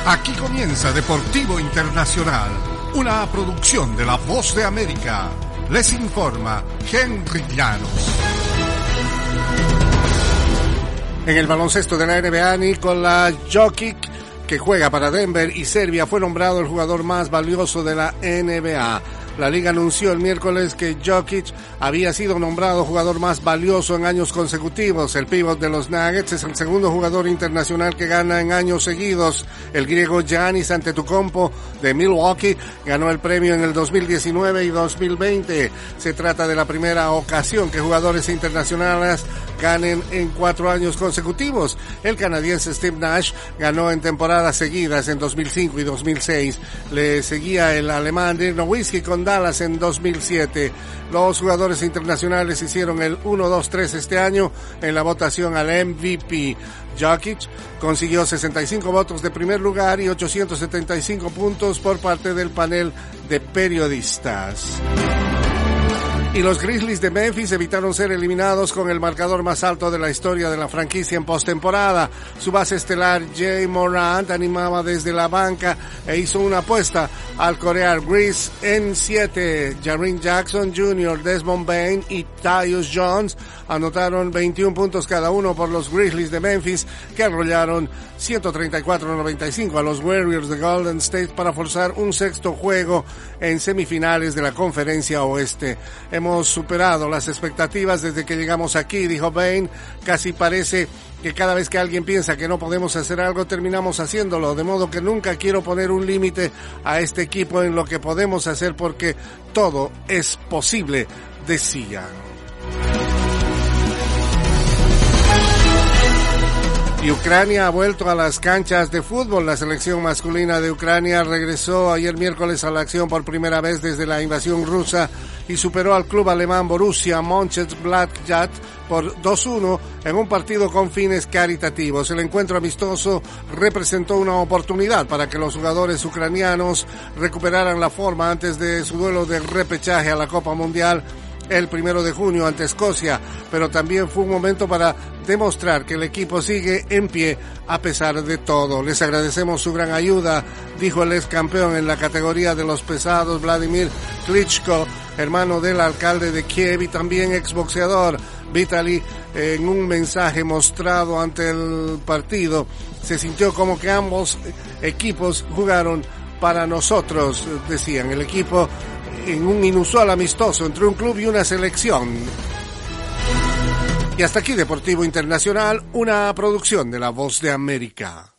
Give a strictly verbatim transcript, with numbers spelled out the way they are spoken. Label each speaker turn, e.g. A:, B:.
A: Aquí comienza Deportivo Internacional, una producción de La Voz de América. Les informa Henry Llanos. En el baloncesto de la N B A, Nikola Jokic, que juega para Denver y Serbia, fue nombrado el jugador más valioso de la N B A. La liga anunció el miércoles que Jokic había sido nombrado jugador más valioso en años consecutivos. El pívot de los Nuggets es el segundo jugador internacional que gana en años seguidos. El griego Giannis Antetokounmpo de Milwaukee ganó el premio en el dos mil diecinueve y dos mil veinte. Se trata de la primera ocasión que jugadores internacionales ganen en cuatro años consecutivos. El canadiense Steve Nash ganó en temporadas seguidas en dos mil cinco y dos mil seis. Le seguía el alemán Dirk Nowitzki con Dallas en dos mil siete. Los jugadores internacionales hicieron el uno dos tres este año en la votación al M V P. Jokic consiguió sesenta y cinco votos de primer lugar y ochocientos setenta y cinco puntos por parte del panel de periodistas. Y los Grizzlies de Memphis evitaron ser eliminados con el marcador más alto de la historia de la franquicia en postemporada. Su base estelar Jay Morant animaba desde la banca e hizo una apuesta al corear Grizz en siete. Jaren Jackson junior, Desmond Bane y Tyus Jones anotaron veintiún puntos cada uno por los Grizzlies de Memphis, que arrollaron ciento treinta y cuatro a noventa y cinco a los Warriors de Golden State para forzar un sexto juego en semifinales de la Conferencia Oeste. Hemos superado las expectativas desde que llegamos aquí, dijo Bane. Casi parece que cada vez que alguien piensa que no podemos hacer algo, terminamos haciéndolo, de modo que nunca quiero poner un límite a este equipo en lo que podemos hacer porque todo es posible, decía. Y Ucrania ha vuelto a las canchas de fútbol. La selección masculina de Ucrania regresó ayer miércoles a la acción por primera vez desde la invasión rusa y superó al club alemán Borussia Mönchengladbach por dos uno en un partido con fines caritativos. El encuentro amistoso representó una oportunidad para que los jugadores ucranianos recuperaran la forma antes de su duelo de repechaje a la Copa Mundial el primero de junio ante Escocia, pero también fue un momento para demostrar que el equipo sigue en pie a pesar de todo. Les agradecemos su gran ayuda, dijo el ex campeón en la categoría de los pesados Vladimir Klitschko, hermano del alcalde de Kiev y también exboxeador. Vitaly, en un mensaje mostrado ante el partido, se sintió como que ambos equipos jugaron para nosotros, decían. El equipo en un inusual amistoso entre un club y una selección. Y hasta aquí Deportivo Internacional, una producción de La Voz de América.